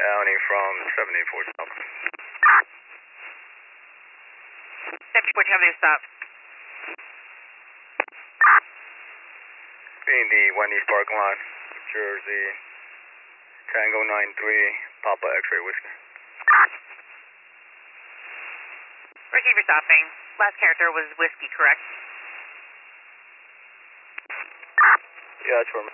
County from 74 South. 74, have you stop? In the Wendy's parking lot, Jersey, Tango 93, Papa X-ray whiskey. Receiver stopping. Last character was whiskey, correct? Yeah, that's for me.